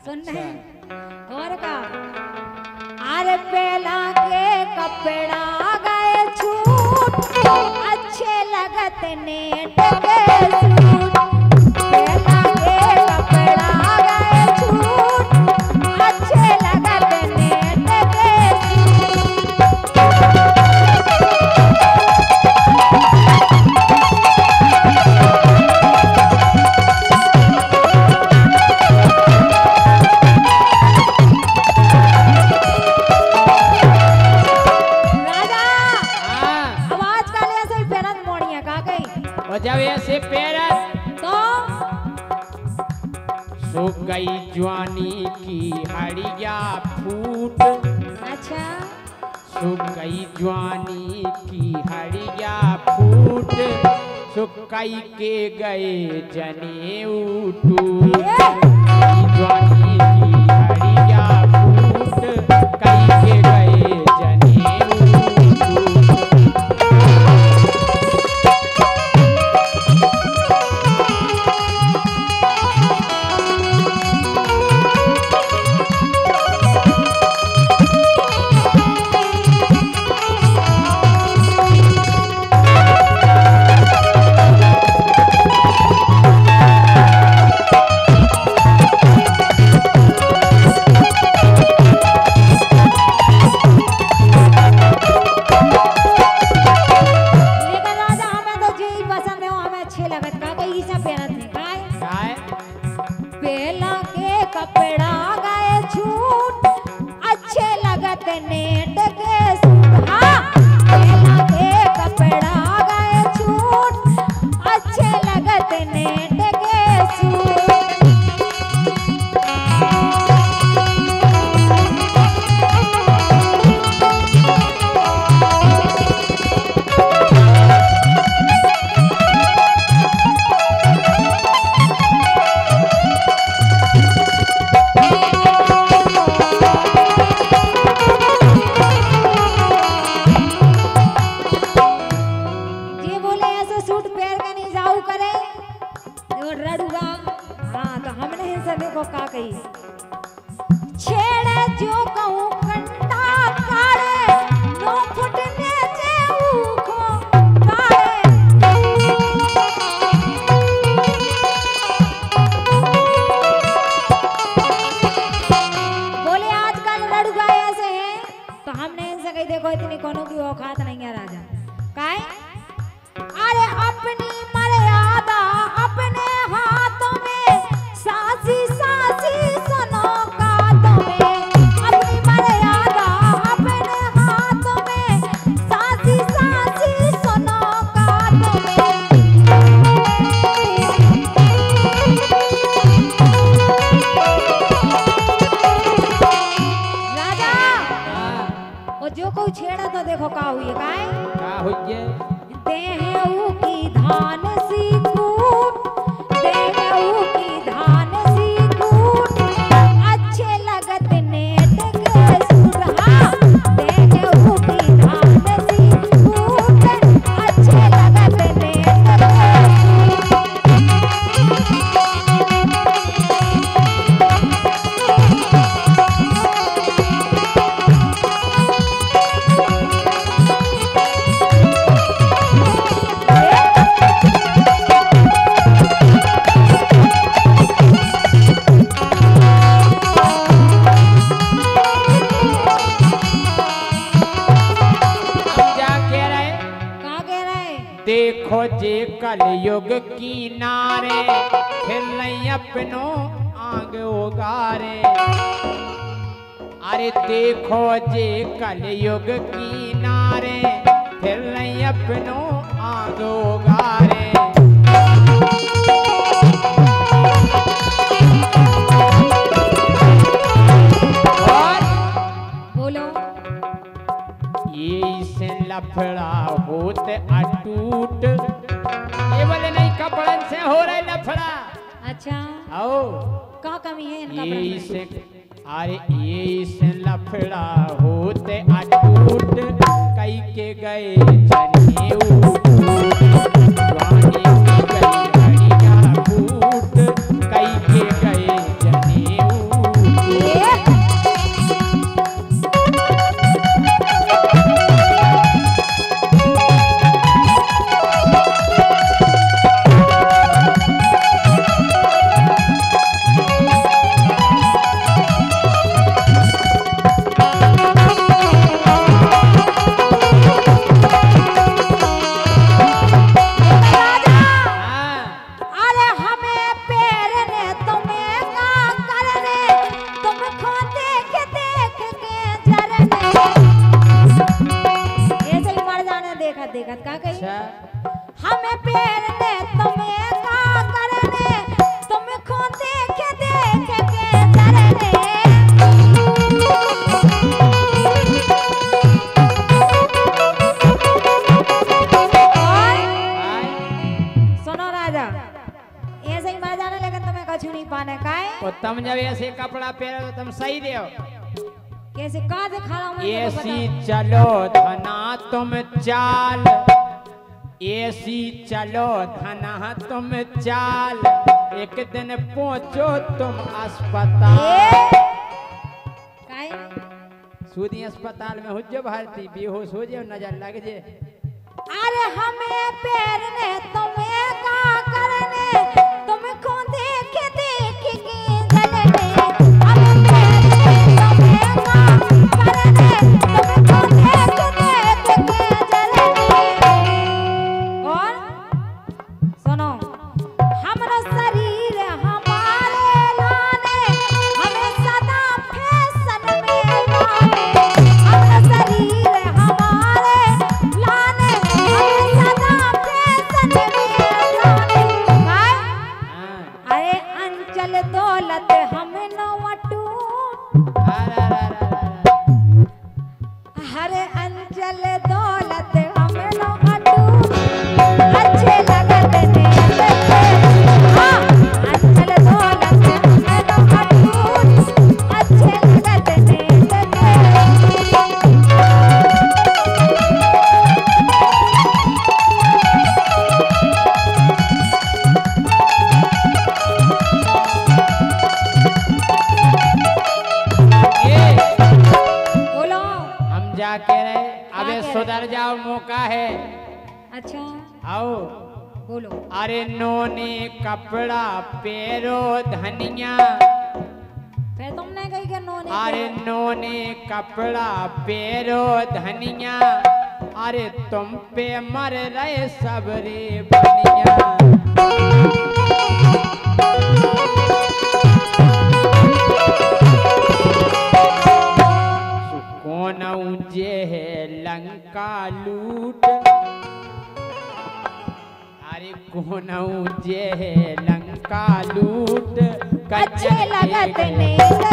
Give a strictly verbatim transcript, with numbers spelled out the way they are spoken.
सुन रहे और का अरे पहला के कपड़ा गए छूट अच्छे लगत नेट के सूट पहला के कपड़ा गए छूट अच्छे लगत नेट के जब ऐसे पेरस तो सूख गई जवानी की हड़िया फूट अच्छा सूख गई जवानी की हड़िया फूट सुकई के गए जनेऊ टूट जवानी की हड़िया फूट कई के गए जनेऊ नेट के सूट पहला के कपड़ा गए छूट अच्छे लगत नेट के सूट देखो का कही छेड़े जो कहूँ कंटा काड़े नो फुटने से ऊखो काड़े बोले आजकल लड़ुआ ऐसे हैं तो हमने इनसे कही देखो इतनी कोनो की औकात नहीं है राजा काहे अरे अपनी मर्यादा अपने हाथों में सासी सासी सुनो कातों में अपनी मर्यादा अपने हाथों में सासी सासी सुनो कातों में राजा वो जो कोई छेड़ा तो देखो का हुई काहे का हुई है देहू की धान सी कूट देहू की धान सी कूट अच्छे लगत नेट के सूट हाँ देहू की धान सी कूट अच्छे लगत नेट के देखो जे कलयुग की नारे फिर अपनो आग उगारे अरे देखो जे कलयुग की नारे फिर अपनो आग उगारे और बोलो ये से लफड़ा होते अटूट ये बोले नहीं कपड़न से हो रहे लफड़ा अच्छा आओ का कमी है इनका ये से अरे ये से लफड़ा होते अटूट कई के गए जनेऊ जवानी की गई हड़िया फूट कई के गए जनेऊ तो तुम जब ऐसे कपड़ा पहनो तो तुम सही रहो। कैसे का दिखा रहा हूँ ऐसी चलो धना तुम चाल, ऐसी चलो धना तुम चाल, एक दिन पहुंचो तुम अस्पताल। सूदी अस्पताल में हो जो भारती बेहोश हो जाओ नजर लग जे। अरे हमें पैरने तुम्हें का करने, तुमको देख देख के जलने। हमें पैरने तुम्हें का करने, तुमको देख देख के जलने। और सुनो हमारा शरीर हमारे लाने, हमें सदा फैशन में लाने। हमारा शरीर हमारे लाने, हमें सदा फैशन में लाने। अरे अंचल दौलत हम नवटू, हरे अंचल दौलत हम नवटू, अच्छे लगत ने देखे। हाँ अंचल दौलत हम नवटू, अच्छे लगत ने देखे। बोलो हम जाके रहे अबे क्या कह सुधर जाओ मौका है। अच्छा आओ बोलो। अरे नोने कपड़ा पेरो धनिया, फिर तुमने कही कि नोने अरे नोने कपड़ा पेरो धनिया, अरे तुम पे मर रहे सबरे बनिया। कौन ऊंचे है लंका लूट, अरे कौन ऊंचे है लंका लूट, अच्छे लगत ने